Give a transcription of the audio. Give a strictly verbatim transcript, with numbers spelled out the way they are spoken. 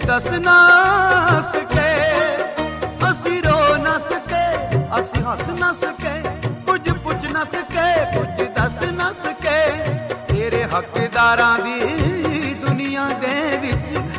दस ना सके, असी रो ना सके, असी हस ना सके, कुछ पुछ ना सके, कुछ दस ना सके, तेरे हकदारां दी